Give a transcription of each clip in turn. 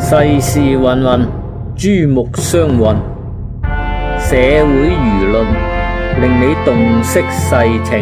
世事芸芸，珠目相混，社會輿論令你洞悉世情。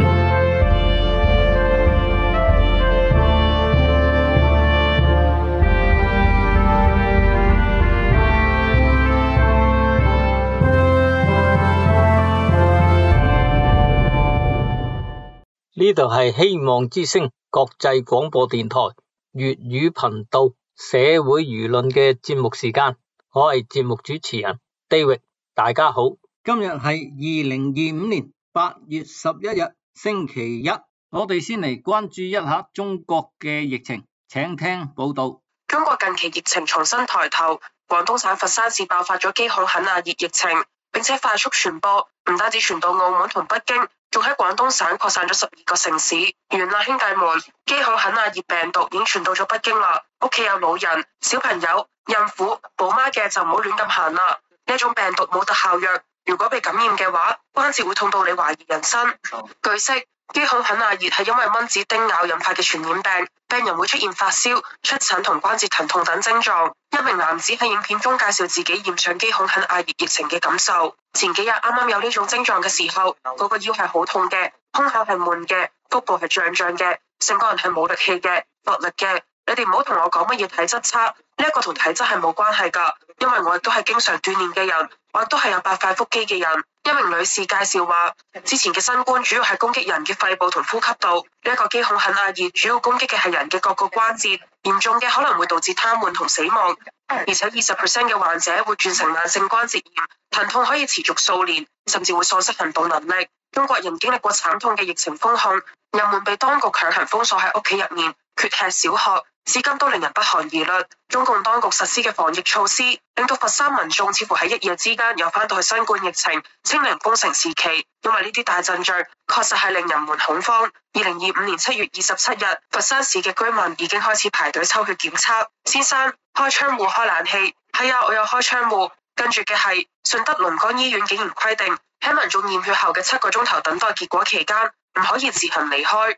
呢度係希望之聲國際廣播電台粵語頻道社會輿論嘅節目時間，我係節目主持人 David， 大家好。今日係2025年8月11日星期一，我哋先嚟關注一下中國嘅疫情，請聽報道。 中國近期疫情重新抬頭，廣東省佛山市爆發咗基孔肯亞熱疫情，並且快速傳播，唔單止傳到澳門同北京，仲喺廣東省擴散咗12個城市。原來兄弟們，基孔肯亞熱病毒已經傳到咗北京啦，屋企有老人、小朋友、孕婦、寶媽嘅就唔好亂咁行啦。呢種病毒冇特效藥，如果被感染嘅話，關節會痛到你懷疑人生。據悉，基孔肯亞熱係因為蚊子叮咬引發嘅傳染病，病人會出現發燒、出疹同關節疼痛等症狀。一名男子喺影片中介紹自己染上基孔肯亞熱疫情嘅感受。前幾日啱啱有呢種症狀嘅時候，嗰個腰係好痛嘅，胸口係悶嘅，腹部係脹脹嘅，成個人係冇力氣嘅，乏力嘅。你哋唔好同我講乜嘢體質差，呢一個同體質係冇關係噶，因為我亦都係經常鍛煉嘅人，我亦都係有8塊腹肌嘅人。一名女士介紹話，之前嘅新冠主要係攻擊人嘅肺部同呼吸道，呢一個基孔肯亞熱主要攻擊嘅係人嘅各個關節，嚴重嘅可能會導致癱瘓同死亡，而且20% 嘅患者會轉成慢性關節炎，疼痛可以持續數年，甚至會喪失行動能力。中國人經歷過慘痛嘅疫情封控，人們被當局強行封鎖喺屋企入面，缺吃少喝，至今都令人不寒而慄。中共當局實施嘅防疫措施，令到佛山民眾似乎喺一夜之間又翻到去新冠疫情、清零封城時期。因為呢啲大陣仗確實係令人們恐慌。2025年7月27日，佛山市嘅居民已經開始排隊抽血檢測。先生，開窗戶開冷氣。係啊，我有開窗戶。跟住嘅係順德龍崗醫院竟然規定，喺民眾驗血後嘅7個鐘頭等待結果期間，唔可以自行離開。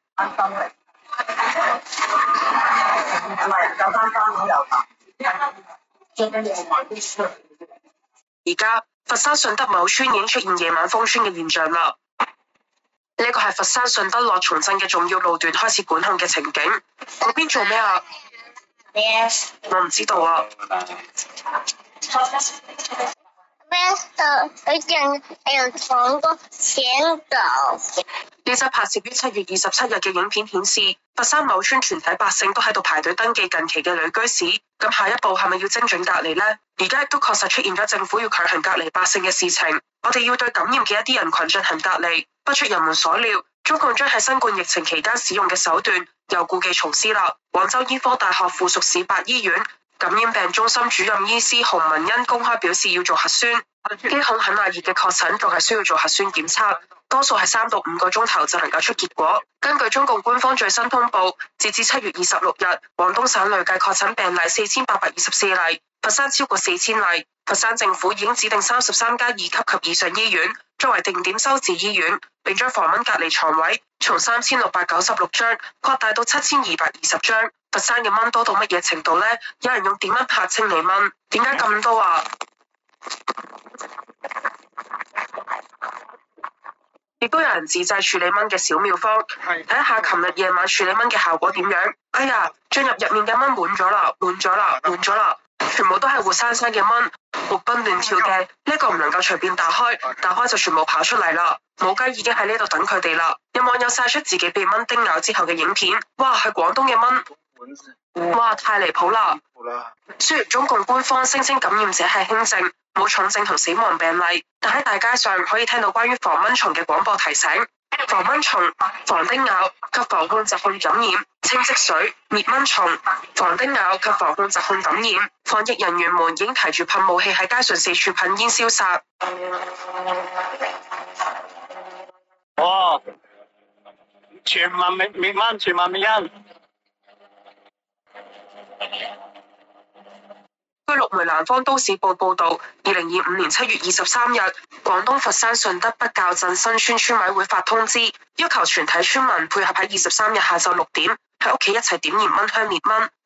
而家佛山順德某村已經出現夜晚封村嘅現象啦。呢個係佛山順德樂從鎮嘅重要路段開始管控嘅情景。嗰邊做咩啊？我唔知道啊。呢則拍攝於7月27日嘅影片顯示，佛山某村全體百姓都喺度排隊登記近期嘅旅居史。咁下一步係咪要精準隔離呢？而家亦都確實出現咗政府要強行隔離百姓嘅事情。我哋要對感染嘅一啲人群進行隔離。不出人們所料，中共將喺新冠疫情期間使用嘅手段又故技重施啦。廣州醫科大學附屬市八醫院感染病中心主任醫師洪文恩公開表示要做核酸。基孔肯亞熱嘅確診仲係需要做核酸檢測，多數係3到5個鐘頭就能夠出結果。根據中共官方最新通報，截至7月26日，廣東省累計確診病例4824例，佛山超過4000例。佛山政府已經指定33家2級及以上醫院作為定點收治醫院，並將防蚊隔離床位從3696張擴大到7220張。佛山嘅蚊多到乜嘢程度呢？有人用電蚊拍清理蚊，點解咁多啊？亦都有人自製處理蚊嘅小妙方，睇下琴日夜晚處理蚊嘅效果點樣。哎呀，進入入面嘅蚊滿咗啦，全部都係活生生嘅蚊，活蹦亂跳嘅。呢個唔能夠隨便打開就全部跑出嚟啦。母雞已經喺呢度等佢哋啦。有網友晒出自己被蚊叮咬之後嘅影片，哇，係廣東嘅蚊，哇，太離譜啦！雖然中共官方聲稱感染者係輕症，冇重症同死亡病例，但喺大街上可以聽到關於防蚊蟲嘅廣播提醒：防蚊蟲、防叮咬及防控疾控感染，清積水、滅蚊蟲、防叮咬及防控疾控感染。防疫人員們已經提住噴霧器喺街上四處噴煙消殺。 哇！全民滅蚊，全民滅蚊。 據陸媒南方都市報報導，2025年7月23日，廣東佛山順德北滘鎮新村村委會發通知，要求全體村民配合喺23日下晝6點喺屋企一齊點燃蚊香滅蚊。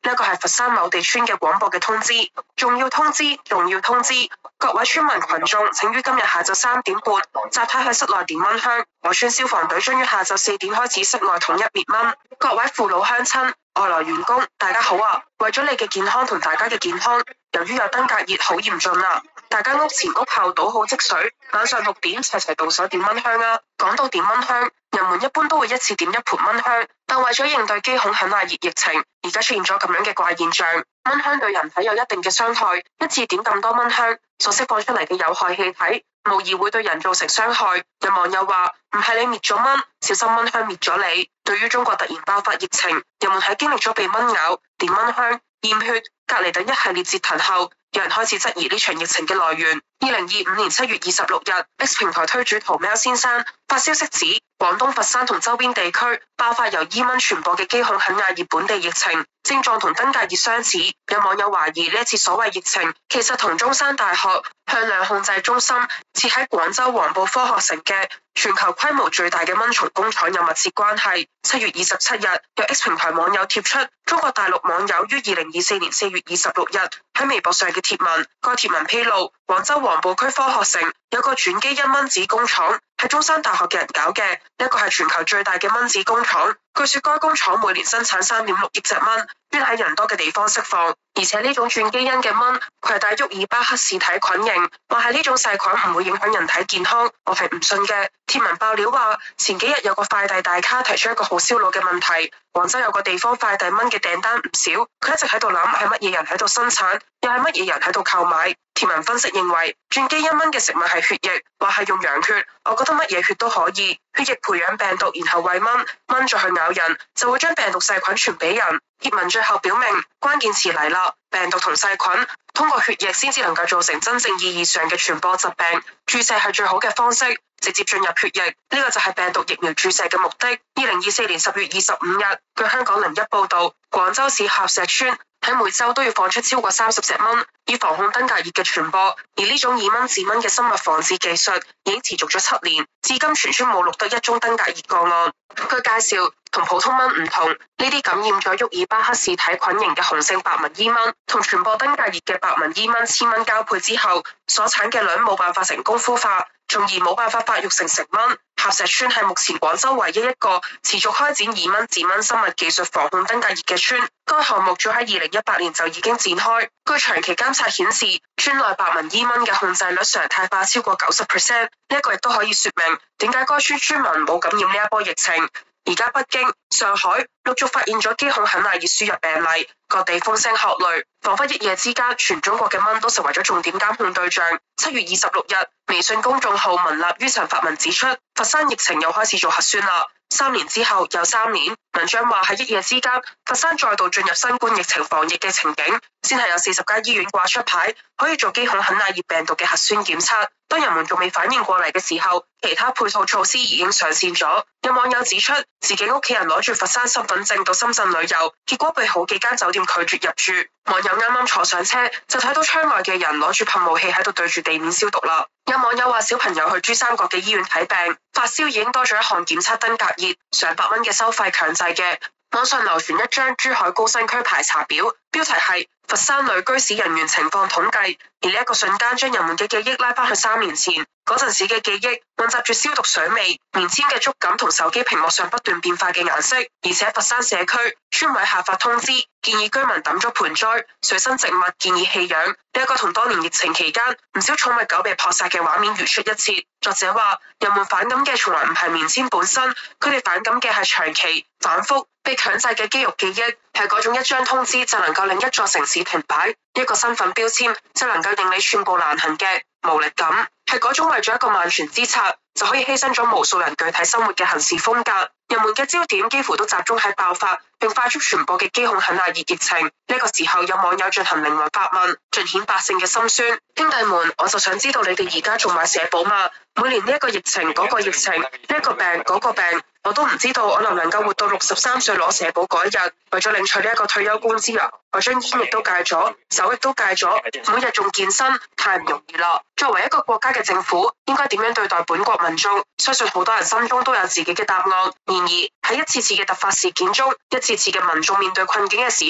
呢個係佛山某地村嘅廣播嘅通知，仲要通知，各位村民群眾，請於今日下晝3點半集體喺室內點蚊香。我村消防隊將於下晝4點開始室外統一滅蚊。各位父老鄉親、外來員工，大家好啊！為咗你嘅健康同大家嘅健康，由於有登革熱好嚴峻啊，大家屋前屋後倒好積水，晚上6點齊動手點蚊香啊！講到點蚊香，人們一般都會一次點一盤蚊香，但為咗應對機孔肯亞熱疫情，而家出現咗咁樣嘅怪現象，蚊香對人體有一定嘅傷害，一次點咁多蚊香，所釋放出嚟嘅有害氣體，無疑會對人造成傷害。有網友話：唔係你滅咗蚊，小心蚊香滅咗你。對於中國突然爆發疫情，人們喺經歷咗被蚊咬、點蚊香、驗血、隔離等一系列折騰後，有人開始質疑呢場疫情嘅來源。2025年7月26日，X 平台推主屠喵先生發消息指，廣東佛山同周邊地區爆發由伊蚊傳播嘅機孔肯亞熱本地疫情，症狀同登革熱相似。有網友懷疑呢一次所謂疫情，其實同中山大學向量控制中心設喺廣州黃埔科學城嘅全球規模最大嘅蚊蟲工廠有密切關係。7月27日，有 X 平台網友貼出中國大陸網友於2024年4月26日喺微博上嘅貼文。該貼文披露，廣州黃埔區科學城有個轉基因蚊子工廠，係中山大學嘅人搞嘅，一個係全球最大嘅蚊子工廠。據說該工廠每年生產3.6億隻蚊，專喺人多嘅地方釋放，而且呢種轉基因嘅蚊攜帶沃爾巴克氏體菌型，話係呢種細菌唔會影響人體健康，我係唔信嘅。貼文爆料話，前幾日有個快遞大咖提出一個好燒腦嘅問題，廣州有個地方快遞蚊嘅訂單唔少，佢一直喺度諗係乜嘢人喺度生產，又係乜嘢人喺度購買。貼文分析認為，轉基因蚊嘅食物係血液，或係用羊血，我覺得乜嘢血都可以。血液培養病毒，然後餵蚊，蚊再去咬人，就會將病毒細菌傳俾人。貼文最後表明，關鍵詞嚟啦，病毒同細菌通過血液先至能夠造成真正意義上嘅傳播疾病，注射係最好嘅方式，直接進入血液，呢個就係病毒疫苗注射嘅目的。2024年10月25日，據香港01報道，廣州市合石村喺每周都要放出超過30隻蚊，以防控登革熱嘅傳播。而呢種以蚊治蚊嘅生物防治技術已經持續咗7年，至今全村冇錄得一宗登革熱個案。據介紹，同普通蚊唔同，呢啲感染咗沃爾巴克氏體菌型嘅雄性白紋伊蚊，同傳播登革熱嘅白紋伊蚊雌蚊交配之後，所產嘅卵冇辦法成功孵化，從而冇辦法發育成成蚊。合石村係目前廣州唯一一個持續開展以蚊治蚊生物技術防控登革熱嘅村。該項目早喺2018年就已經展開。據長期監察顯示，村內白紋伊蚊嘅控制率常態化超過90%，呢個亦都可以說明點解該村村民冇感染呢一波疫情。而家北京、上海陸續發現咗機孔肯亞熱輸入病例，各地風聲鶴唳，彷彿一夜之間全中國嘅蚊都成為咗重點監控對象。7月26日，微信公眾號文立於晨發文指出，佛山疫情又開始做核酸啦，3年之後又3年。文章話喺一夜之間，佛山再度進入新冠疫情防疫嘅情景，先係有40間醫院掛出牌，可以做機孔肯亞熱病毒嘅核酸檢測。當人們仲未反應過嚟嘅時候，其他配套措施已經上線咗。有網友指出，自己屋企人攞住佛山身份證到深圳旅遊，結果被好幾間酒店拒絕入住。網友啱啱坐上車，就睇到窗外嘅人攞住噴霧器喺度對住地面消毒啦。有網友話，小朋友去珠三角嘅醫院睇病，發燒已經多咗一項檢測登革熱，上百蚊嘅收費強制嘅。網上流傳一張珠海高新區排查表，標題係佛山旅居史人員情況統計，而呢一個瞬間將人們嘅記憶拉翻去3年前，嗰陣時嘅記憶混雜住消毒水味、棉籤嘅觸感同手機屏幕上不斷變化嘅顏色，而且佛山社區村委下發通知，建議居民抌咗盆栽、水生植物建議棄養。呢一個同當年疫情期間唔少寵物狗被撲殺嘅畫面如出一轍。作者話，人們反感嘅從來唔係棉籤本身，佢哋反感嘅係長期反覆被強制嘅肌肉記憶，係嗰種一張通知就能夠令一座城市停擺，一個身份標籤就能夠令你寸步難行嘅無力感，係嗰種為咗一個萬全之策就可以犧牲咗無數人具體生活嘅行事風格。人們嘅焦點幾乎都集中喺爆發並快速傳播嘅機孔肯亞熱疫情。呢個時候有網友進行靈魂發問，盡顯百姓嘅心酸。兄弟們，我就想知道你哋而家仲買社保嘛？每年呢一個疫情嗰個疫情，呢一個病嗰個病，我都唔知道我能唔能夠活到63歲攞社保嗰一日。為咗領取呢一個退休工資啊，我將煙亦都戒咗，酒亦都戒咗，每日仲健身，太唔容易啦。作為一個國家嘅政府，應該點樣對待本國民眾？相信好多人心中都有自己嘅答案。然而喺一次次嘅突發事件中，一次次嘅民眾面對困境嘅時候，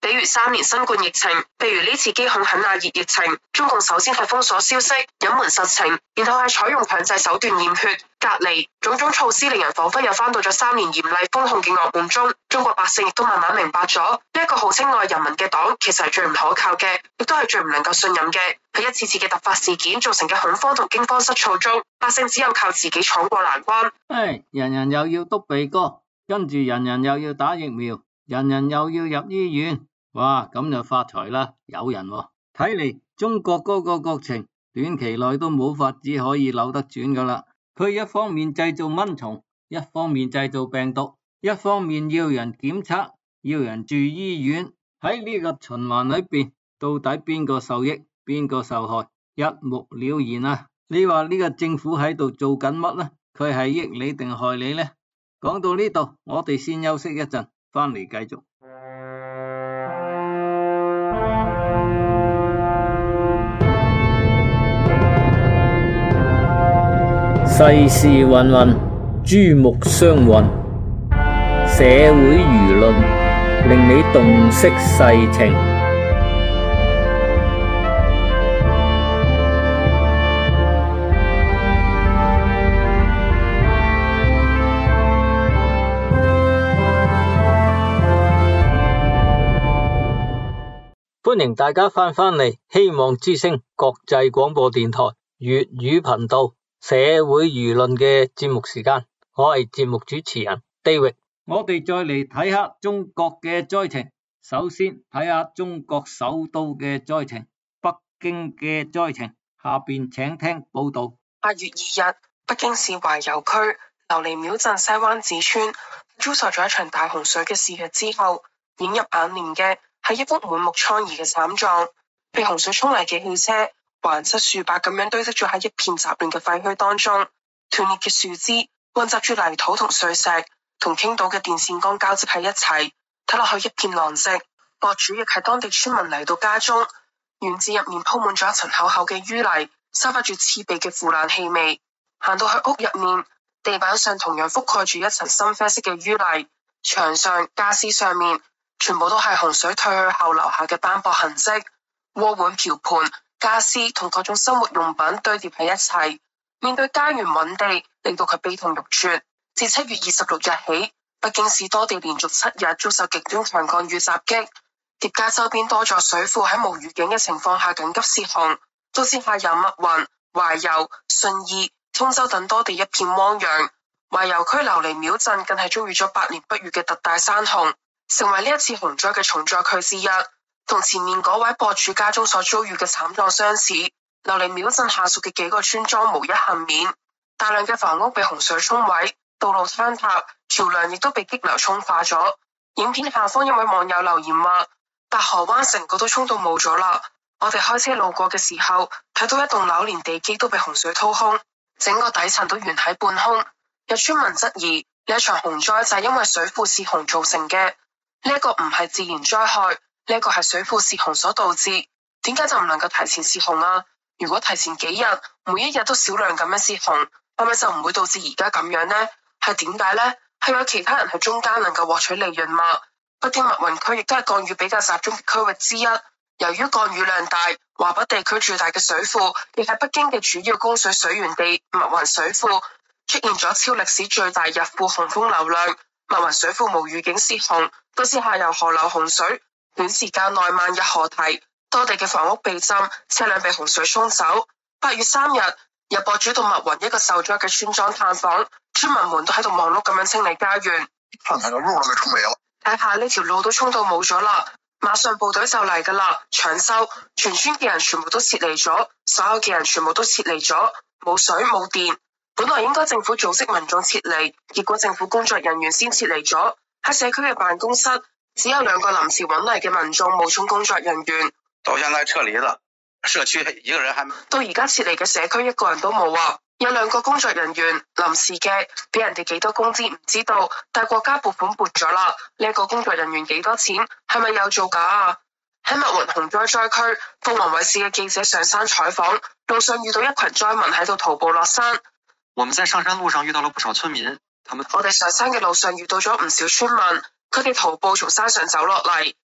比如3年新冠疫情，譬如呢次基控肯亞熱疫情，中共首先係封鎖消息、隱瞞實情，然後係採用強制手段驗血、隔離，種種措施令人彷彿又翻到咗3年嚴厲封控嘅噩夢中。中國百姓亦都慢慢明白咗，呢一個號稱愛人民嘅黨，其實係最唔可靠嘅，亦都係最唔能夠信任嘅。喺一次次嘅突發事件造成嘅恐慌同驚慌失措中，百姓只有靠自己闖過難關。 人人又要篤鼻哥，跟住人人又要打疫苗，人人又要入醫院。哇，咁就發財啦，有人喎。睇嚟中國嗰個國情短期內都冇法子可以扭得轉噶啦。佢一方面製造蚊蟲，一方面製造病毒，一方面要人檢測，要人住醫院。喺呢個循環裏邊，到底邊個受益，邊個受害，一目了然啊。你話呢個政府喺度做緊乜呢？佢係益你定害你呢？講到呢度，我哋先休息一陣，翻嚟繼續。世事芸芸，珠目相混，社會輿論令你洞悉世情。歡迎大家翻嚟，希望之聲國際廣播電台粵語頻道社會輿論嘅節目時間，我係節目主持人 David。我哋再嚟睇下中國嘅災情。首先睇下中國首都嘅災情，北京嘅災情。下邊請聽報道。 8月2日，北京市懷柔區琉璃廟鎮西灣子村遭受咗一場大洪水嘅肆虐之後，映入眼簾嘅係一幅滿目瘡痍嘅慘狀。被洪水沖嚟嘅汽車橫七豎八咁樣堆積咗喺一片雜亂嘅廢墟當中，斷裂嘅樹枝混雜住泥土同碎石，同傾倒嘅電線桿交織喺一齊，睇落去一片狼藉。博主亦係當地村民嚟到家中，園子入面鋪滿咗一層厚厚嘅淤泥，散發住刺鼻嘅腐爛氣味。行到去屋入面，地板上同樣覆蓋住一層深啡色嘅淤泥，牆上、家私上面全部都係洪水退去後留下嘅斑駁痕跡。鍋碗瓢盆、家私同各種生活用品堆疊喺一齊，面對家園揾地，令到佢悲痛欲絕。自7月26日起，北京市多地連續7日遭受極端強降雨襲擊，疊加周邊多座水庫喺無預警嘅情況下緊急泄洪，導致下游密雲、懷柔、順義、通州等多地一片汪洋。懷柔區琉璃廟鎮更係遭遇咗8年不遇嘅特大山洪，成為呢一次洪災嘅重災區之一。同前面嗰位博主家中所遭遇嘅慘狀相似，琉璃廟鎮下屬嘅幾個村莊無一幸免，大量嘅房屋被洪水沖毀，道路坍塌，橋梁亦都被激流沖化咗。影片下方一位網友留言話：大河灣成個都沖到冇咗啦！我哋開車路過嘅時候，睇到一棟樓連地基都被洪水掏空，整個底層都懸喺半空。有村民質疑呢一場洪災就係因為水庫泄洪造成嘅，呢一個唔係自然災害。呢個係水庫泄洪所導致，點解就唔能夠提前泄洪啊？如果提前幾日，每一日都少量咁樣泄洪，係咪就唔會導致而家咁樣呢？係點解呢？係有其他人喺中間能夠獲取利潤嘛？北京密雲區亦都係降雨比較集中嘅區域之一，由於降雨量大，華北地區最大嘅水庫，亦係北京嘅主要供水水源地密雲水庫，出現咗超歷史最大日庫洪峰流量，密雲水庫無預警泄洪，導致下游河流洪水短時間內漫入河堤，多地嘅房屋被浸，車輛被洪水沖走。8月3日，有博主到密雲一個受災嘅村莊探訪，村民們都喺度忙碌咁樣清理家園。 看睇個路都被沖沒了， 睇下呢條路都沖到冇咗啦，馬上部隊就嚟噶啦，搶修，全村嘅人全部都撤離咗，所有嘅人全部都撤離咗，冇水冇電。本來應該政府組織民眾撤離，結果政府工作人員先撤離咗，喺社區嘅辦公室只有2個臨時揾嚟嘅民眾冒充工作人員。 到現在撤離了，社區一個人還到而家撤離嘅社區一個人都冇啊！有2個工作人員臨時嘅，俾人哋幾多工資唔知道，但國家撥款撥咗啦。呢個工作人員幾多錢？係咪有造假啊？喺密雲洪災災區，鳳凰衛視嘅記者上山採訪，路上遇到一群災民喺度徒步落山。 我們在上山路上遇到了不少村民， 我哋上山嘅路上遇到咗唔少村民。佢哋徒步從山上走落嚟，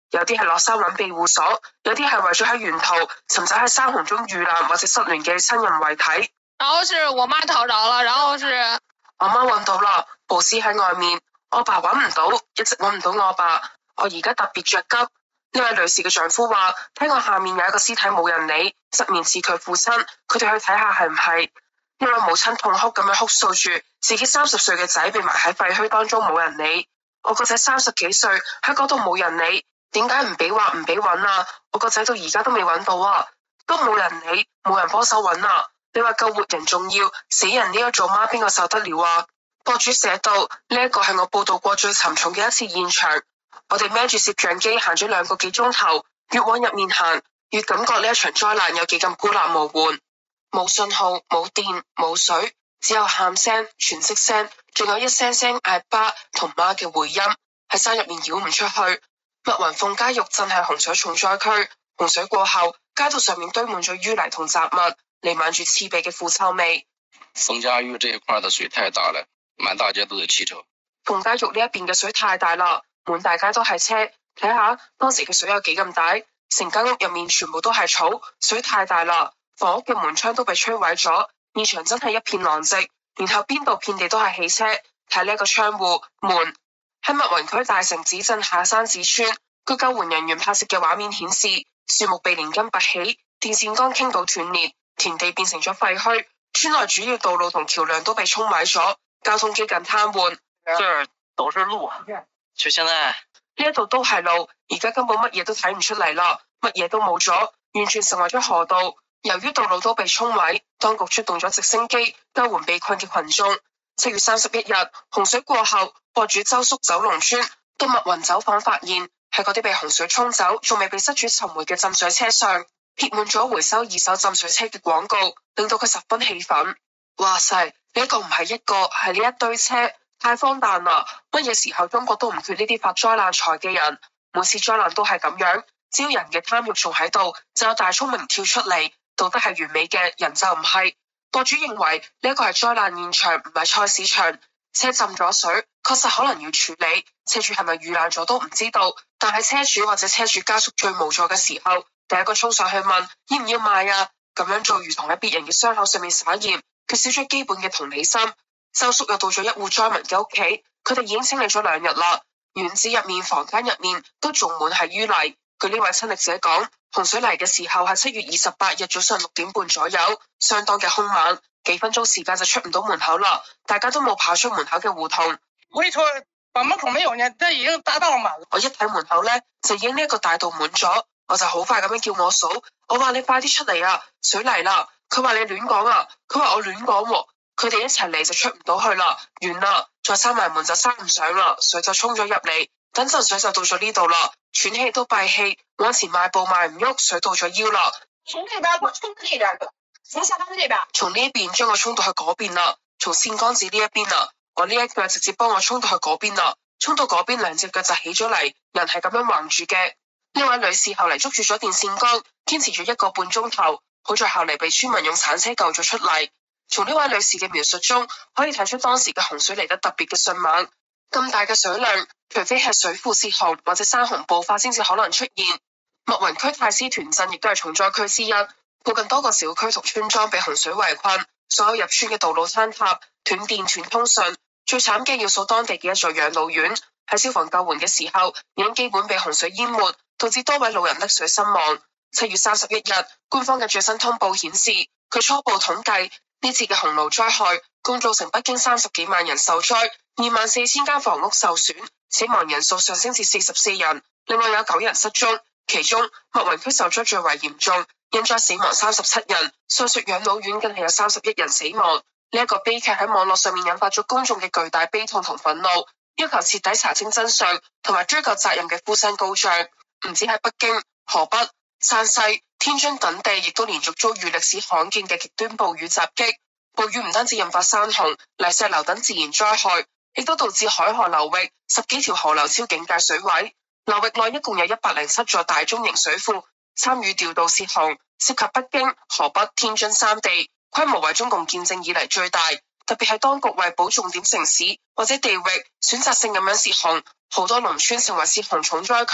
有啲係落山揾庇護所，有啲係為咗喺沿途尋找喺山洪中遇難或者失聯嘅親人遺體。 然後是我媽逃着了，然後是我媽揾到啦，暴屍喺外面。我爸揾唔到，一直揾唔到我爸。我而家特別着急。呢位女士嘅丈夫話：聽講下面有一個屍體冇人理，側面似佢父親，佢哋去睇下係唔係。呢位母親痛哭咁樣哭訴住自己30歲嘅仔被埋喺廢墟當中冇人理。我個仔30幾歲喺嗰度冇人理，點解唔俾話唔俾揾啊？我個仔到而家都未揾到啊，都冇人理，冇人幫手揾啊！你話救活人重要，死人呢一做媽邊個受得了啊？博主寫到呢一個係我報道過最沉重嘅一次現場。我哋孭住攝像機行咗2個幾鐘頭，越往入面行，越感覺呢一場災難有幾咁孤立無援。冇信號，冇電，冇水，只有喊聲、喘息聲，仲有一聲聲嗌爸同媽嘅回音，喺山入面繞唔出去。密雲鳳家玉鎮係洪水重災區，洪水過後，街道上面堆滿咗淤泥同雜物，彌漫住刺鼻嘅腐臭味。 鳳家峪這一塊的水太大了，滿大街都是汽車。 鳳家峪呢一邊嘅水太大啦，滿大街都係車。睇下當時嘅水有幾咁大，成間屋入面全部都係草，水太大啦。房屋嘅門窗都被摧毀咗，現場真係一片狼藉，然後邊度遍地都係汽車。睇呢一個窗戶門，喺密雲區大城子鎮下山子村，據救援人員拍攝嘅畫面顯示，樹木被連根拔起，電線桿傾倒斷裂，田地變成咗廢墟，村內主要道路同橋梁都被沖毀咗，交通幾近癱瘓。 這都是路，就現在呢一度都係路，而家根本乜嘢都睇唔出嚟啦，乜嘢都冇咗，完全成為咗河道。由於道路都被沖毀，當局出動咗直升機救援被困嘅群眾。7月31日，洪水過後，博主周叔走農村到密雲走訪，發現喺嗰啲被洪水沖走仲未被失主尋回嘅浸水車上貼滿咗回收二手浸水車嘅廣告，令到佢十分氣憤。哇塞，呢一個唔係一個，係呢一堆車，太荒誕啦！乜嘢時候中國都唔缺呢啲發災難財嘅人，每次災難都係咁樣，只要人嘅貪欲仲喺度，就有大聰明跳出嚟。道德係完美嘅，人就唔係。博主認為呢一個係災難現場，唔係菜市場。車浸咗水，確實可能要處理。車主係咪遇難咗都唔知道，但係車主或者車主家屬最無助嘅時候，第一個衝上去問要唔要賣啊？咁樣做如同喺別人嘅傷口上面灑鹽，缺少咗基本嘅同理心。周叔又到咗一戶災民嘅屋企，佢哋已經清理咗2日啦。院子入面、房間入面都仲滿係淤泥。據呢位親歷者講，洪水嚟嘅時候係7月28日早上6點半左右，相當嘅兇猛，幾分鐘時間就出唔到門口啦，大家都冇跑出門口嘅胡同。 我一出把門口沒有呢，這已經大道滿了。 我一睇門口呢，就已經呢一個大道滿咗，我就好快咁樣叫我嫂，我話你快啲出嚟啊，水嚟啦！佢話你亂講啊，佢話我亂講喎。佢哋一齊嚟就出唔到去啦，完啦，再閂埋門就閂唔上啦，水就衝咗入嚟。等陣水就到咗呢度啦，喘氣都閉氣，往前邁步邁唔喐，水到咗腰啦。 從呢邊我衝呢邊嘅，從下邊呢邊。 從呢邊將我衝到去嗰邊啦，從線桿子呢一邊啦，我呢一腳直接幫我衝到去嗰邊啦，衝到嗰邊2隻腳就起咗嚟，人係咁樣橫住嘅。呢位女士後嚟捉住咗電線桿，堅持咗1個半鐘頭，好在後嚟被村民用鏟車救咗出嚟。從呢位女士嘅描述中，可以睇出當時嘅洪水嚟得特別嘅迅猛。咁大嘅水量，除非係水庫泄洪或者山洪爆發先至可能出現。密雲區太師團鎮亦都係重災區之一，附近多個小區同村莊被洪水圍困，所有入村嘅道路坍塌、斷電斷通訊。最慘嘅要數當地嘅一座養老院，喺消防救援嘅時候已經基本被洪水淹沒，導致多位老人溺水身亡。7月31日，官方嘅最新通報顯示，佢初步統計呢次嘅洪澇災害共造成北京30幾萬人受災，24000間房屋受損，死亡人數上升至44人，另外有9人失蹤，其中密雲區受災最為嚴重，因災死亡37人，上述養老院更係有31人死亡。呢一個悲劇喺網絡上面引發咗公眾嘅巨大悲痛同憤怒，要求徹底查清真相同埋追究責任嘅呼聲高漲。唔止喺北京、河北、山西、天津等地，亦都連續遭遇歷史罕見嘅極端暴雨襲擊。暴雨唔單止引發山洪、泥石流等自然災害，亦都導致海河流域10幾條河流超警戒水位。流域內一共有107座大中型水庫參與調度泄洪，涉及北京、河北、天津3地，規模為中共建政以嚟最大。特別係當局為保重點城市或者地域，選擇性咁樣泄洪，好多農村成為泄洪重災區，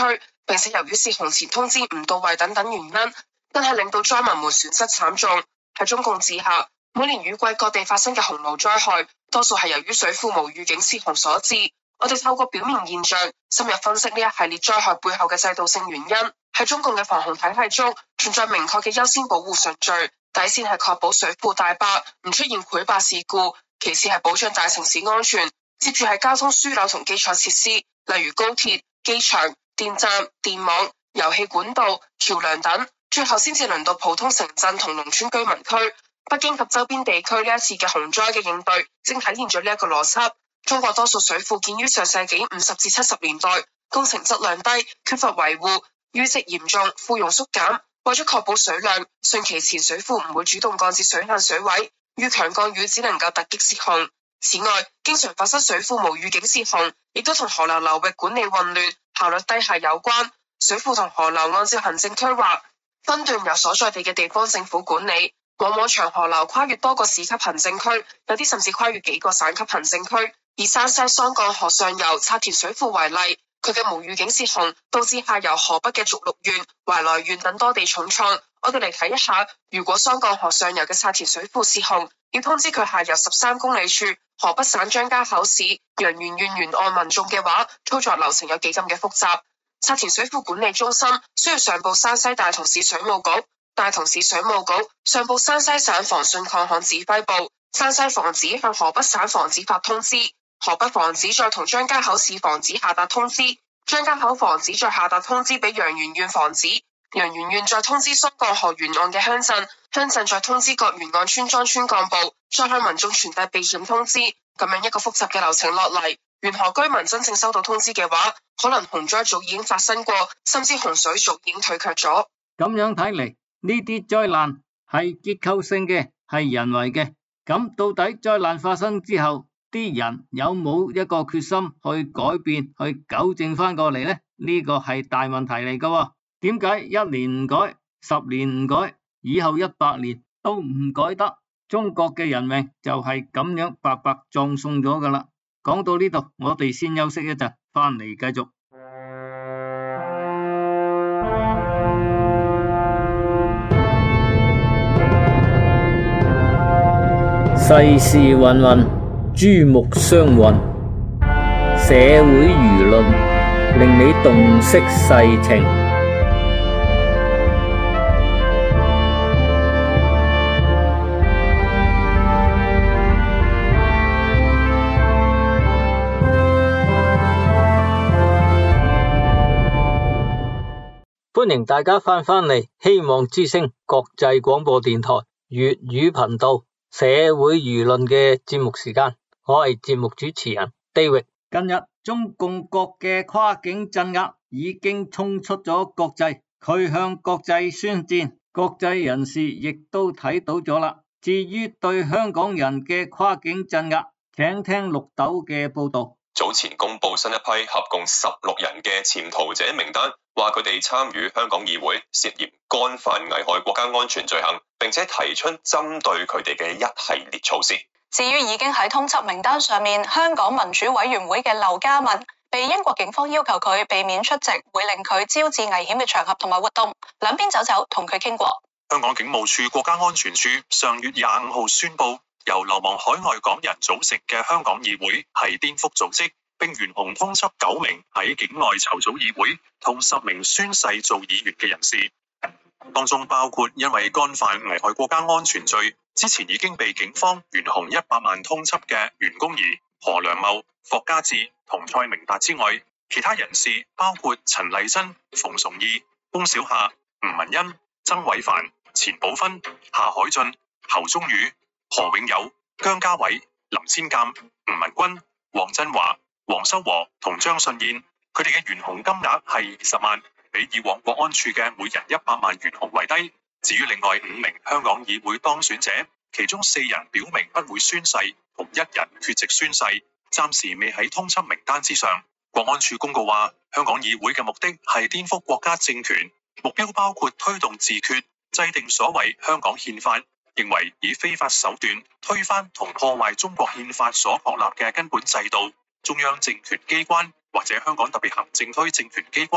並且由於洩洪前通知唔到位等等原因，更係令到災民們損失慘重。喺中共治下，每年雨季各地發生嘅洪澇災害，多數係由於水庫無預警洩洪所致。我哋透過表面現象，深入分析呢一系列災害背後嘅制度性原因。喺中共嘅防洪體系中，存在明確嘅優先保護順序，底線係確保水庫大壩唔出現潰壩事故，其次係保障大城市安全，接住係交通樞紐同基礎設施，例如高鐵、機場、電站、電網、油氣管道、橋樑等，最後先至輪到普通城鎮同農村居民區。北京及周邊地區呢一次嘅洪災嘅應對，正體現咗呢一個邏輯。中國多數水庫建於上世紀50至70年代，工程質量低，缺乏維護，淤積嚴重，庫容縮減。為咗確保水量，汛期前水庫唔會主動降至水限水位，遇強降雨只能夠突擊洩洪。此外，經常發生水庫無預警洩洪，亦都同河流流域管理混亂、效率低下有關。水庫同河流按照行政區劃分段由所在地嘅地方政府管理，往往長河流跨越多個市級行政區，有啲甚至跨越幾個省級行政區。以山西桑幹河上游拆田水庫為例，佢嘅無預警洩洪導致下游河北嘅涿鹿縣、懷來縣等多地重創。我哋嚟睇一下，如果桑幹河上游嘅拆田水庫洩洪，要通知佢下游13公里處河北省張家口市陽原縣沿岸民眾嘅話，操作流程有幾咁嘅複雜。拆田水庫管理中心需要上報山西大同市水務局，大同市水務局上報山西省防汛抗旱指揮部，山西防指向河北省防指發通知，河北防指再同張家口市防指下達通知，張家口防指再下達通知俾陽原縣防指，陽原縣再通知桑幹河沿岸嘅鄉鎮，鄉鎮再通知各沿岸村莊村幹部，再向民眾傳遞避險通知。咁樣一個複雜嘅流程落嚟，沿河居民真正收到通知嘅話，可能洪災早已經發生過，甚至洪水早已經退卻咗。 咁樣睇嚟，呢啲災難係結構性嘅，係人為嘅。咁到底災難發生之後，啲人有冇一個決心去改變、去糾正翻過嚟呢？呢個係大問題嚟噶。點解1年唔改、10年唔改，以後100年都唔改得？中國嘅人命就係咁樣白白葬送咗噶啦。講到呢度，我哋先休息一陣，翻嚟繼續。世事芸芸，珠目相混，社會輿論令你洞悉世情。歡迎大家翻嚟希望之聲國際廣播電台粵語頻道社會輿論嘅節目時間，我係節目主持人 David。近日中共國嘅跨境鎮壓已經衝出咗國際，佢向國際宣戰，國際人士亦都睇到咗啦。至於對香港人嘅跨境鎮壓，請聽綠豆嘅報道。 早前公布新一批合共16人嘅潛逃者名單，話佢哋參與香港議會涉嫌干犯危害國家安全罪行，並且提出針對佢哋嘅一系列措施。 至於已經喺通緝名單上面香港民主委員會嘅劉家文，被英國警方要求佢避免出席會令佢招致危險嘅場合同埋活動，兩邊走走同佢傾過。 香港警務處國家安全處上月25號宣布，由流亡海外港人組成嘅香港議會係顛覆組織，並懸紅通緝9名喺境內籌組議會同10名宣誓做議員嘅人士，當中包括因為干犯危害國家安全罪，之前已經被警方懸紅100萬通緝嘅袁弓夷、何良茂、霍家志同蔡明達之外，其他人士包括陳麗珍、馮崇義、龔小夏、吳文欣、曾偉凡、錢寶芬、夏海俊、侯宗宇、何永友、姜家偉、林千鑑、吳文君、黃振華、黃修和同張信燕，佢哋嘅懸紅金額係20萬，比以往國安處嘅每人100萬懸紅為低。至於另外5名香港議會當選者，其中4人表明不會宣誓，同1人缺席宣誓，暫時未喺通緝名單之上。國安處公告話，香港議會嘅目的係顛覆國家政權，目標包括推動自決、制定所謂香港憲法，認為以非法手段推翻同破壞中國憲法所確立嘅根本制度，中央政權機關或者香港特別行政區政權機關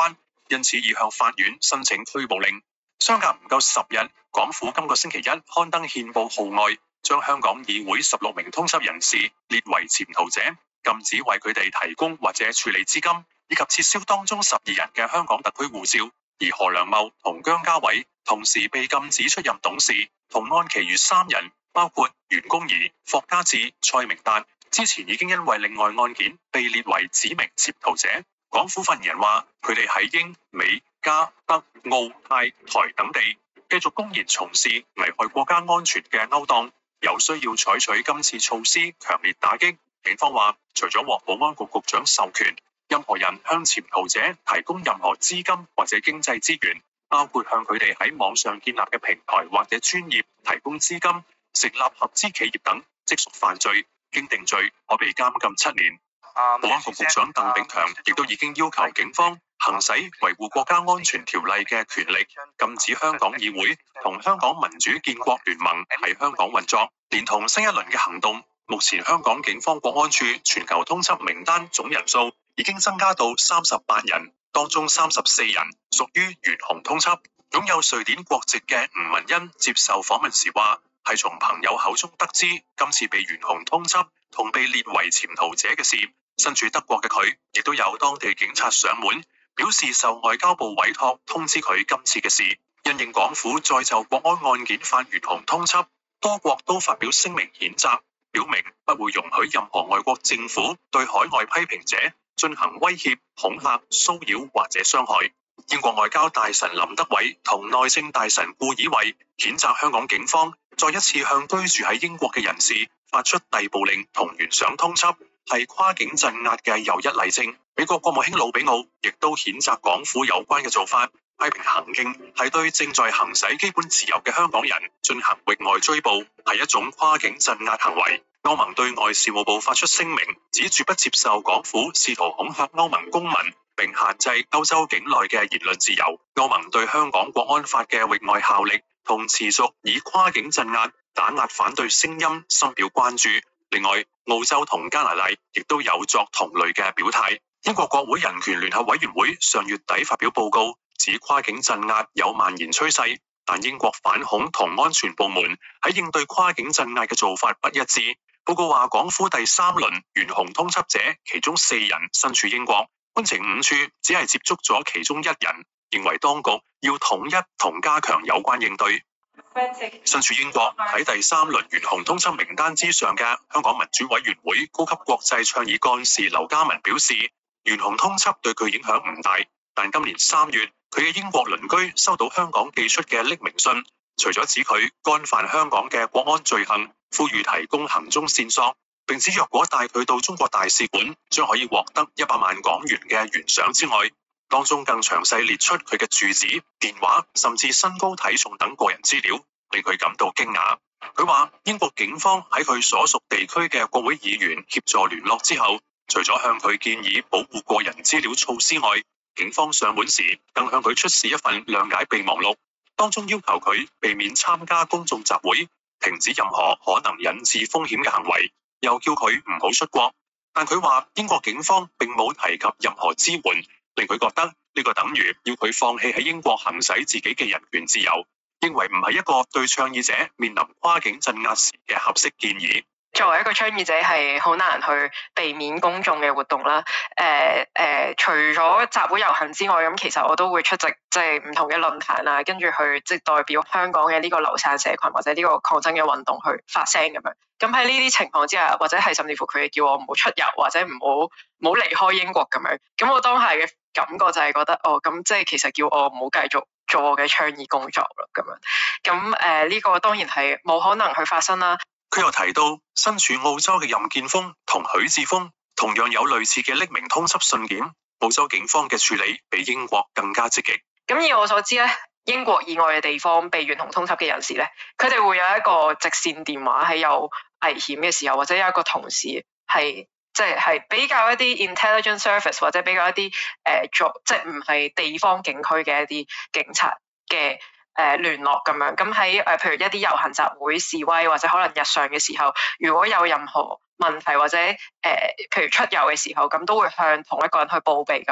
因此已向法院申請拘捕令。相隔唔夠10日，港府今個星期一刊登憲報號外，將香港議會16名通緝人士列為潛逃者，禁止為佢哋提供或者處理資金，以及撤銷當中12人嘅香港特區護照。而何良茂同姜家偉同時被禁止出任董事，同案其餘3人，包括袁弓夷、霍家志、蔡明達，之前已經因為另外案件被列為指明潛逃者。港府發言人話，佢哋喺英、美、加、德、澳、泰、台等地繼續公然從事危害國家安全嘅勾當，有需要採取今次措施強烈打擊。警方話，除咗獲保安局局長授權，任何人向潛逃者提供任何資金或者經濟資源，包括向佢哋喺網上建立嘅平台或者專業提供資金、成立合資企業等，即屬犯罪，經定罪可被監禁7年。保安局局長鄧炳強亦都已經要求警方行使維護國家安全條例嘅權力，禁止香港議會同香港民主建國聯盟喺香港運作。連同新一輪嘅行動，目前香港警方國安處全球通緝名單總人數已經增加到38人，當中34人屬於懸紅通緝。擁有瑞典國籍嘅吳文欣接受訪問時話，係從朋友口中得知今次被懸紅通緝同被列為潛逃者嘅事。身處德國嘅佢，亦都有當地警察上門，表示受外交部委託通知佢今次嘅事。因應港府再就國安案件發懸紅通緝，多國都發表聲明譴責，表明不會容許任何外國政府對海外批評者進行威脅、恐嚇、騷擾或者傷害。英國外交大臣林德偉同內政大臣顧以偉譴責香港警方再一次向居住喺英國嘅人士發出逮捕令同懸賞通緝，係跨境鎮壓嘅又一例證。美國國務卿魯比奧亦都譴責港府有關嘅做法，批評行徑係對正在行使基本自由嘅香港人進行域外追捕，係一種跨境鎮壓行為。歐盟對外事務部發出聲明，指絕不接受港府試圖恐嚇歐盟公民，並限制歐洲境內嘅言論自由。歐盟對香港國安法嘅域外效力同持續以跨境鎮壓打壓反對聲音深表關注。另外，澳洲同加拿大亦都有作同類嘅表態。英國國會人權聯合委員會上月底發表報告，指跨境鎮壓有蔓延趨勢，但英國反恐同安全部門喺應對跨境鎮壓嘅做法不一致。報告話，港府第3輪懸紅通緝者其中4人身處英國，軍情5處只係接觸咗其中1人，認為當局要統一同加強有關應對。身處英國喺第3輪懸紅通緝名單之上嘅香港民主委員會高級國際倡議幹事劉家文表示，懸紅通緝對佢影響唔大，但今年3月佢嘅英國鄰居收到香港寄出嘅匿名信，除咗指佢干犯香港嘅國安罪行，呼籲提供行蹤線索，並指若果帶佢到中國大使館將可以獲得100萬港元嘅懸賞之外，當中更詳細列出佢嘅住址、電話，甚至身高體重等個人資料，令佢感到驚訝。佢話英國警方喺佢所屬地區嘅國會議員協助聯絡之後，除咗向佢建議保護個人資料措施外，警方上門時更向佢出示一份諒解備忘錄，當中要求佢避免參加公眾集會，停止任何可能引致風險嘅行為，又叫佢唔好出國。但佢話英國警方並冇提及任何支援，令佢覺得呢個等於要佢放棄喺英國行使自己嘅人權自由，認為唔係一個對倡議者面臨跨境鎮壓時嘅合適建議。 作為一個倡議者係好難去避免公眾嘅活動啦。除咗集會遊行之外，咁其實我都會出席即係唔同嘅論壇啊，跟住去即係代表香港嘅呢個流散社群或者呢個抗爭嘅運動去發聲咁樣。咁喺呢啲情況之下，或者係甚至乎佢哋叫我唔好出遊或者唔好離開英國咁樣，咁我當下嘅感覺就係覺得咁即係其實叫我唔好繼續做我嘅倡議工作啦咁樣。咁呢個當然係冇可能去發生啦。 佢又提到，身處澳洲嘅任建峰同許智峰同樣有類似嘅匿名通緝信件，澳洲警方嘅處理比英國更加積極。 咁以我所知咧，英國以外嘅地方被懸紅通緝嘅人士咧，佢哋會有一個直線電話喺有危險嘅時候，或者有一個同事係即係比較一啲 intelligence service 或者比較一啲即係唔係地方警區嘅一啲警察嘅聯絡咁樣。咁喺譬如一啲遊行集會示威或者可能日常嘅時候，如果有任何問題或者譬如出遊嘅時候，咁都會向同一個人去報備咁樣。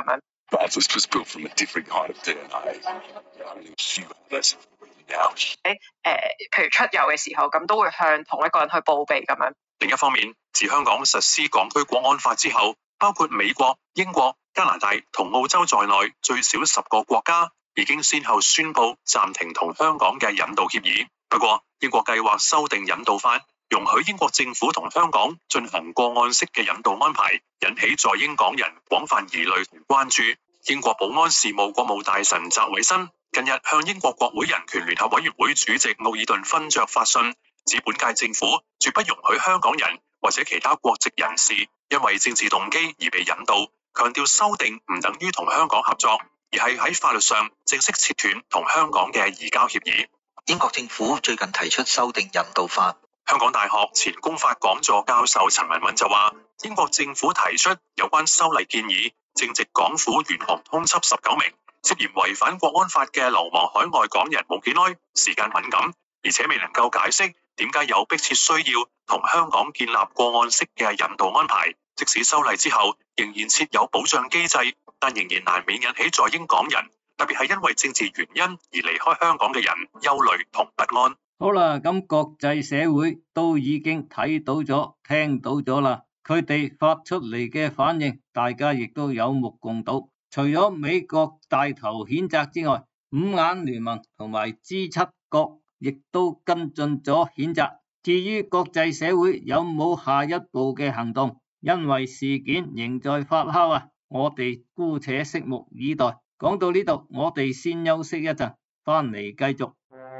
Bradley's was built from a different kind of DNA. Human now. 譬如出遊嘅時候，咁都會向同一個人去報備咁樣。 另一方面，自香港實施港區國安法之後，包括美國、英國、加拿大同澳洲在內，最少10個國家已經先後宣布暫停同香港嘅引渡協議。不過，英國計劃修訂引渡法，容許英國政府同香港進行個案式嘅引渡安排，引起在英港人廣泛疑慮同關注。英國保安事務國務大臣澤偉新近日向英國國會人權聯合委員會主席奧爾頓勳爵發信，指本屆政府絕不容許香港人或者其他國籍人士因為政治動機而被引渡，強調修訂唔等於同香港合作，而係喺法律上正式切斷同香港嘅移交協議。 英國政府最近提出修訂引渡法。 香港大學前公法講座教授陳文敏就話，英國政府提出有關修例建議，正值港府懸紅通緝19名涉嫌違反國安法嘅流亡海外港人冇幾耐，時間敏感，而且未能夠解釋點解有迫切需要同香港建立個案式嘅引渡安排。即使修例之後仍然設有保障機制，但仍然難免引起在英港人，特別係因為政治原因而離開香港嘅人憂慮同不安。 好啦，咁國際社會都已經睇到咗、聽到咗啦，佢哋發出嚟嘅反應，大家亦都有目共睹。除咗美國帶頭譴責之外，五眼聯盟同埋 G7 國亦都跟進咗譴責。至於國際社會有冇下一步嘅行動，因為事件仍在發酵啊，我哋姑且拭目以待。講到呢度，我哋先休息一陣，翻嚟繼續。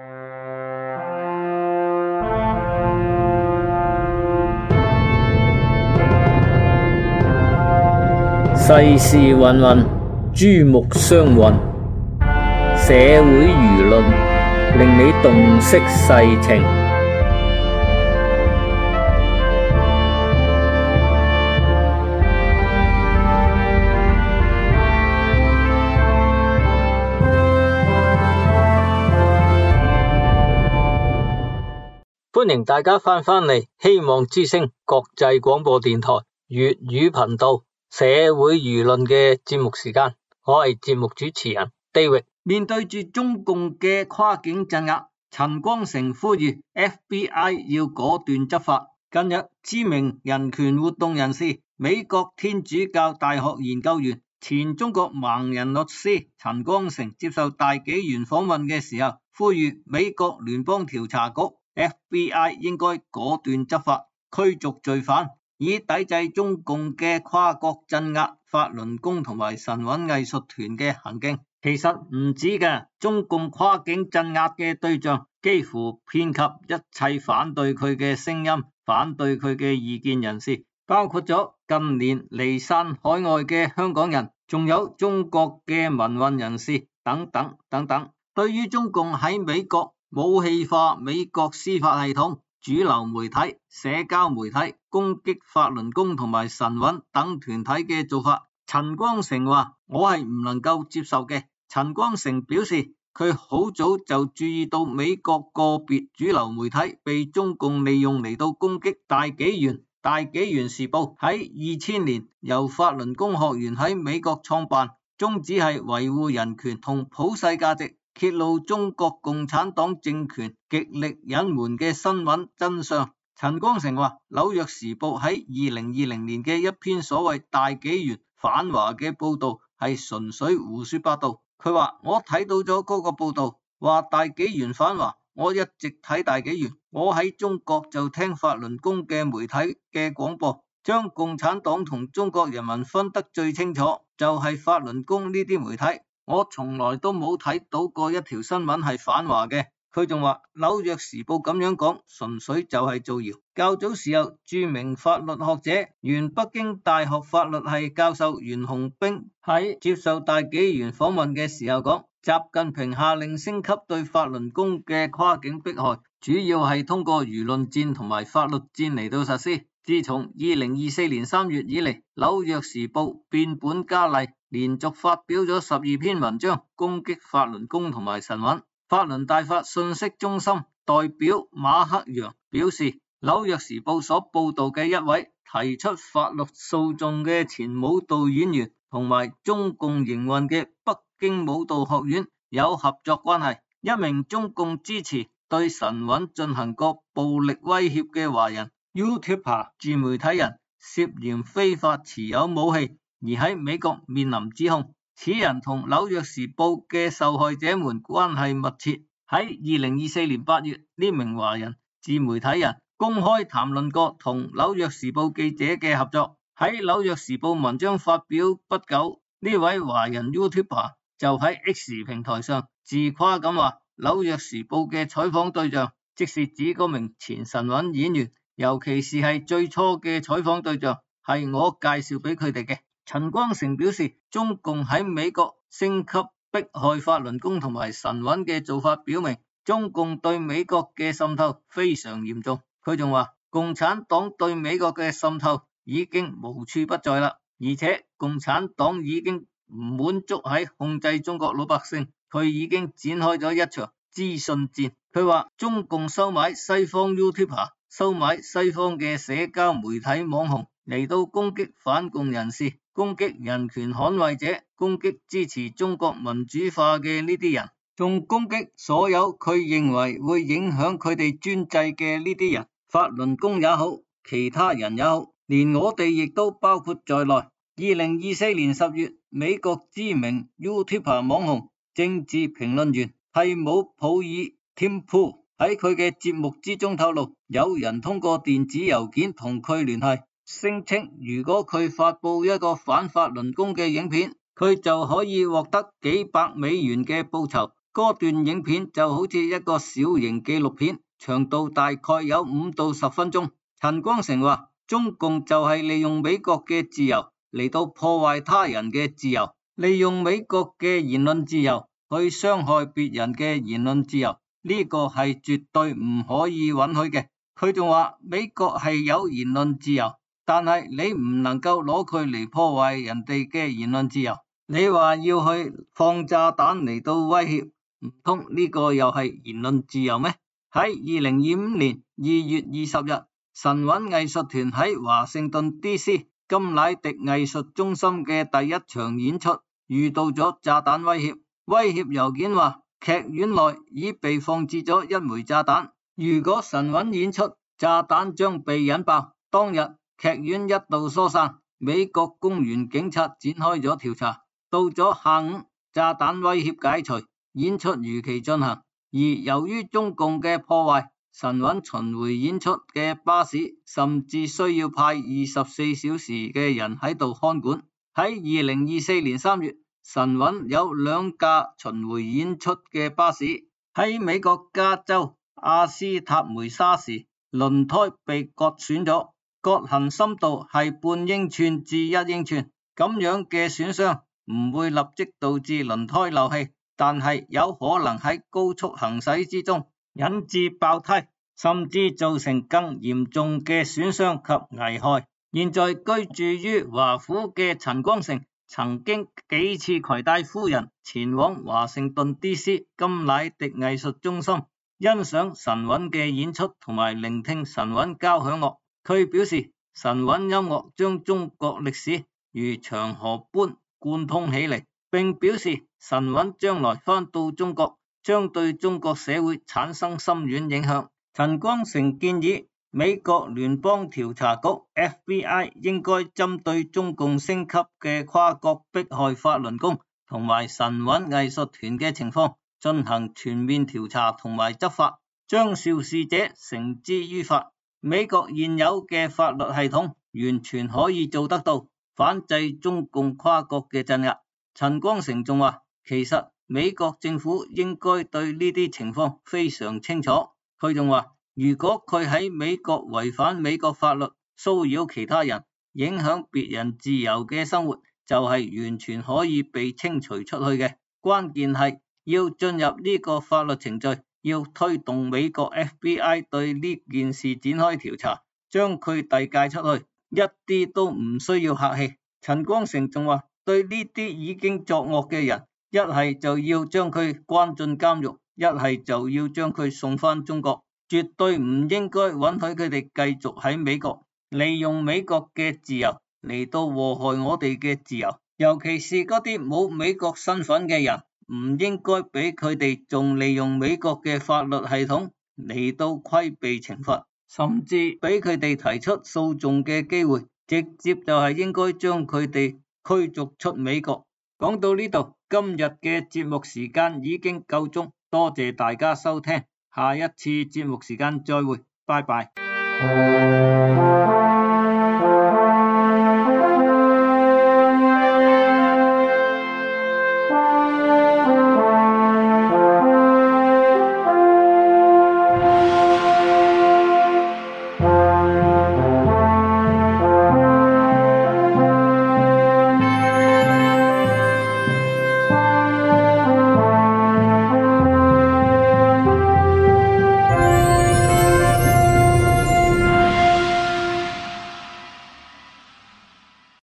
世事芸芸，珠目相混，社會輿論令你洞悉世情。歡迎大家翻嚟，希望之聲國際廣播電台粵語頻道社會輿論嘅節目時間，我係節目主持人 David。面對住中共嘅跨境鎮壓，陳光誠呼籲 FBI 要果斷執法。近日，知名人權活動人士、美國天主教大學研究員、前中國盲人律師陳光誠接受大紀元訪問嘅時候，呼籲美國聯邦調查局 FBI 應該果斷執法，驅逐罪犯，以抵制中共嘅跨國鎮壓法輪功同埋神韻藝術團嘅行徑。其實唔止嘅，中共跨境鎮壓嘅對象幾乎遍及一切反對佢嘅聲音、反對佢嘅意見人士，包括咗近年離散海外嘅香港人，仲有中國嘅民運人士等等等等。對於中共喺美國武器化美國司法系統、主流媒體、社交媒體攻擊法輪功同埋神韻等團體嘅做法，陳光誠話我係唔能夠接受嘅。陳光誠表示，佢好早就注意到美國個別主流媒體被中共利用嚟到攻擊大紀元。大紀元時報喺2000年由法輪功學員喺美國創辦，宗旨係維護人權同普世價值，揭露中國共產黨政權極力隱瞞嘅新聞真相。陳光誠話，紐約時報喺2020年嘅一篇所謂大紀元反華嘅報道係純粹胡說八道。佢話我睇到咗嗰個報道，話大紀元反華，我一直睇大紀元，我喺中國就聽法輪功嘅媒體嘅廣播，將共產黨同中國人民分得最清楚，就係法輪功呢啲媒體，我從來都冇睇到過一條新聞係反華嘅。佢仲話紐約時報咁樣講，純粹就係造謠。較早時候，著名法律學者、原北京大學法律系教授袁洪兵喺接受大紀元訪問嘅時候講，習近平下令升級對法輪功嘅跨境迫害，主要係通過輿論戰同埋法律戰嚟到實施。自從2024年3月以嚟，紐約時報變本加厲，連續發表咗12篇文章攻擊法輪功同埋神韻。法輪大法信息中心代表馬克揚表示，紐約時報所報道嘅一位提出法律訴訟嘅前舞蹈演員同埋中共營運嘅北京舞蹈學院有合作關係。一名中共支持對神韻進行過暴力威脅嘅華人 YouTuber 自媒體人涉嫌非法持有武器，而喺美國面臨指控。此人同紐約時報嘅受害者們關係密切。喺2024年8月，呢名華人自媒體人公開談論過同紐約時報記者嘅合作。喺紐約時報文章發表不久，呢位華人 YouTuber 就喺 X 平台上自誇咁話，紐約時報嘅採訪對象，即是指嗰名前神韻演員，尤其是係最初嘅採訪對象，係我介紹俾佢哋嘅。陳光誠表示，中共喺美國升級迫害法輪功同埋神韻嘅做法，表明中共對美國嘅滲透非常嚴重。佢仲話，共產黨對美國嘅滲透已經無處不在啦，而且共產黨已經唔滿足喺控制中國老百姓，佢已經展開咗一場資訊戰。佢話中共收買西方 YouTuber， 收買西方嘅社交媒體網紅嚟到攻擊反共人士，攻擊人權捍衛者，攻擊支持中國民主化嘅呢啲人，仲攻擊所有佢認為會影響佢哋專制嘅呢啲人，法輪功也好，其他人也好，連我哋亦都包括在內。2024年10月，美國知名 YouTuber 網紅、政治評論員蒂姆普爾 Tim Pool 喺佢嘅節目之中透露，有人通過電子郵件同佢聯繫，聲稱如果佢發佈一個反法輪功嘅影片，佢就可以獲得幾百美元嘅報酬。嗰段影片就好似一個小型紀錄片，長度大概有5到10分鐘。陳光誠話，中共就係利用美國嘅自由嚟到破壞他人嘅自由，利用美國嘅言論自由去傷害別人嘅言論自由，呢個係絕對唔可以允許嘅。佢仲話美國係有言論自由，但係你唔能夠攞佢嚟破壞人哋嘅言論自由。你話要去放炸彈嚟到威脅，唔通呢個又係言論自由咩？喺2025年2月20日，神韻藝術團喺華盛頓 DC 金乃迪藝術中心嘅第一場演出遇到咗炸彈威脅。威脅郵件話，劇院內已被放置咗一枚炸彈，如果神韻演出，炸彈將被引爆。當日劇院一度疏散，美國公園警察展開咗調查。到咗下午，炸彈威脅解除，演出如期進行。而由於中共嘅破壞，神韻巡迴演出嘅巴士甚至需要派24小時嘅人喺度看管。喺2024年3月，神韻有2架巡迴演出嘅巴士喺美國加州阿斯塔梅沙時，輪胎被割損咗，割痕深度係半英寸至1英寸。咁樣嘅損傷唔會立即導致輪胎漏氣，但係有可能喺高速行駛之中引致爆胎，甚至造成更嚴重嘅損傷及危害。現在居住於華府嘅陳光誠曾經幾次攜帶夫人前往華盛頓 DC 金乃迪藝術中心欣賞神韻嘅演出同埋聆聽神韻交響樂。佢表示，神韻音樂將中國歷史如長河般貫通起嚟，並表示神韻將來返到中國將對中國社會產生深遠影響。陳光誠建議美國聯邦調查局 FBI 應該針對中共升級嘅跨國迫害法輪功同埋神韻藝術團嘅情況進行全面調查同埋執法，將肇事者繩之於法。美國現有嘅法律系統完全可以做得到反制中共跨國嘅鎮壓。陳光誠仲話，其實美國政府應該對呢啲情況非常清楚。佢仲話，如果佢喺美國違反美國法律，騷擾其他人，影響別人自由嘅生活，就係完全可以被清除出去嘅。關鍵係要進入呢個法律程序，要推動美國 FBI 對呢件事展開調查，將佢遞解出去，一啲都唔需要客氣。陳光誠仲話，對呢啲已經作惡嘅人，一係就要將佢關進監獄，一係就要將佢送返中國，絕對唔應該允許佢哋繼續喺美國利用美國嘅自由嚟到禍害我哋嘅自由。 尤其是嗰啲冇美國身份嘅人，唔應該俾佢哋仲利用美國嘅法律系統嚟到規避懲罰，甚至俾佢哋提出訴訟嘅機會，直接就係應該將佢哋驅逐出美國。講到呢度，今日嘅節目時間已經夠鐘，多謝大家收聽，下一次節目時間再會，拜拜。